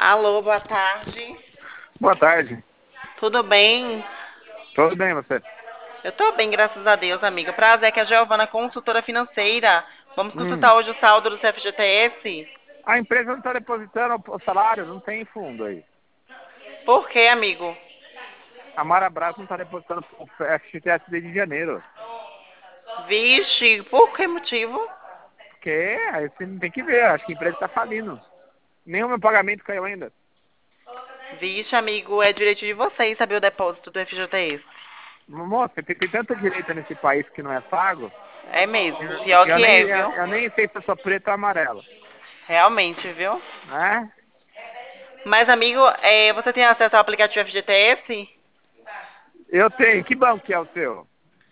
Alô, boa tarde. Boa tarde. Tudo bem? Tudo bem, você? Eu tô bem, graças a Deus, amiga. Prazer, que é a Giovana, consultora financeira. Vamos consultar Hum. hoje o saldo do FGTS? A empresa não está depositando o salário, não tem fundo aí. Por quê, amigo? A Marabras não está depositando o FGTS desde janeiro. Vixe, por que motivo? Porque aí você não tem que ver, acho que a empresa está falindo. Nenhum meu pagamento caiu ainda. Vixe, amigo, é direito de vocês saber o depósito do FGTS. Moça, tem tanta direita nesse país que não é pago. É mesmo, Eu, pior eu que nem, é, eu, viu? eu nem sei se eu sou preto ou amarelo. Realmente, viu? Né? Mas, amigo, você tem acesso ao aplicativo FGTS? Eu tenho. Que banco que é o seu?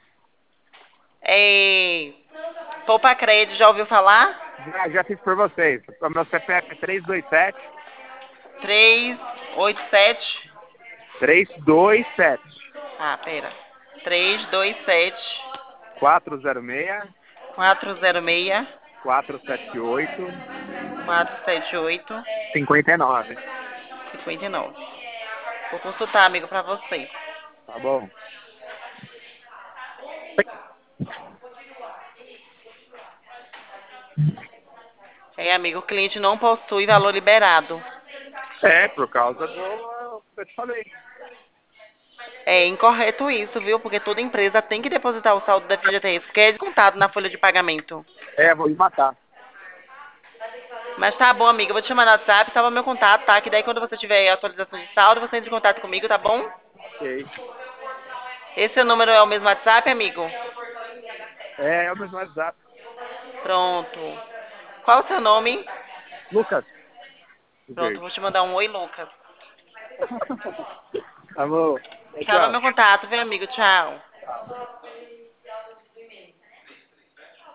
É... Poupa Crédito, já ouviu falar? Já fiz por vocês. O meu CPF é 327 387. 327 Ah, pera. 327 406 406 478 478 59. 59. Vou consultar, amigo, pra você. Tá bom. Amigo, o cliente não possui valor liberado. É, por causa do que eu te falei. É incorreto isso, viu? Porque toda empresa tem que depositar o saldo da FGTS, porque é descontado na folha de pagamento. É, vou me matar. Mas tá bom, amigo, eu vou te chamar no WhatsApp, salva meu contato, tá? Que daí quando você tiver atualização de saldo, você entra em contato comigo, tá bom? Ok. Esse seu número é o mesmo WhatsApp, amigo? É o mesmo WhatsApp. Pronto. Qual o seu nome? Lucas. Pronto, Verde. vou te mandar um oi, Lucas. Tá bom. Salva Tchau. meu contato, viu, amigo? Tchau.